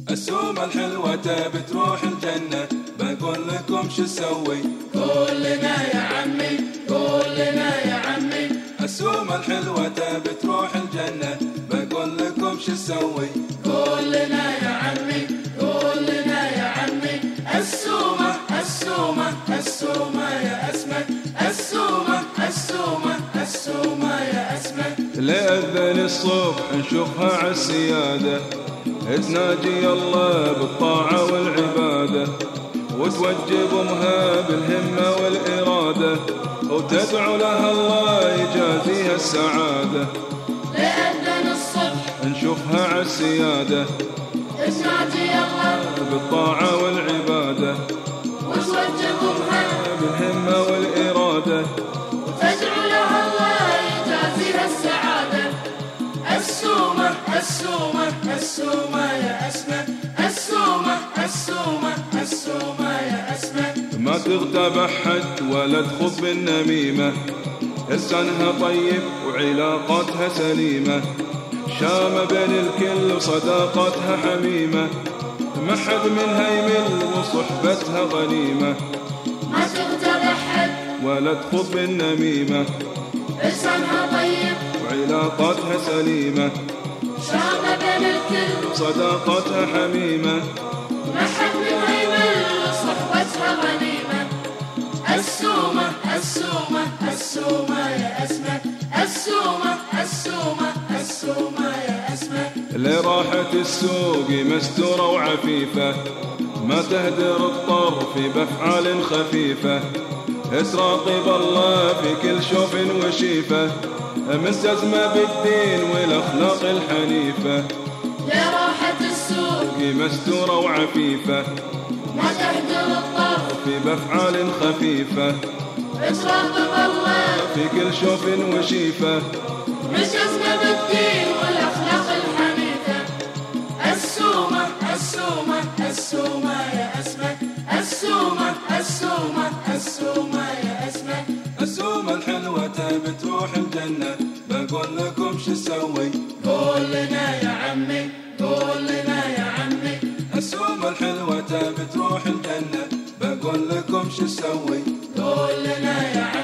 السومة الحلوة بتروح الجنة، بقول لكم شو نسوي؟ قول لنا يا عمي، قول لنا يا عمي. السومة الحلوة بتروح الجنة، بقول لكم شو نسوي؟ قول لنا يا عمي، قول لنا يا عمي. السومة السومة السومة يا أسمى، السومة السومة السومة يا أسمى. لأذن الصبح نشوفها عالسيادة، تناجي الله بالطاعة والعبادة، وتوجب أمها بالهمة والإرادة، وتدعو لها الله يجازيها السعادة. لأذن الصبح نشوفها عالسيادة، تناجي الله بالطاعة والعبادة، وتوجب أمها بالهمة والإرادة، وتدعو لها الله يجازيها السعادة. السومة السومة السومة يا أسمى، السومة السومة السومة يا أسمى. ما تغتاب أحد ولا تخض بالنميمة، لسانها طيب وعلاقاتها سليمة، شامة بين الكل وصداقتها حميمة، ما حد منها يمل وصحبتها غنيمة. ما تغتاب أحد ولا تخض بالنميمة، لسانها طيب وعلاقاتها سليمة، شامة بين الكل صداقتها حميمة، ما حد منها يمل وصحبتها غنيمة. السومة السومة السومة يا أسمى، السومة السومة السومة يا أسمى. لراحة السوق مستورة وعفيفة، ما تهدر الطرف بأفعال خفيفة، تراقب الله في كل شوف وشيفة، ملتزمة بالدين والأخلاق الحنيفة. لراحة السوق مستورة وعفيفة، ما تهدر الطرف بأفعال خفيفة، تراقب الله في كل شوف وشيفة، ملتزمة بالدين والأخلاق الحنيفة. السومة السومة السومة يا أسمى، السومة السومة السومة يا أسمى. السومة الحلوة بتروح الجنة، بقول لكم شو نسوي؟ قول لنا يا عمي، قول لنا يا عمي. السومة الحلوة بتروح الجنة، بقول لكم شو نسوي؟ قول لنا يا عمي.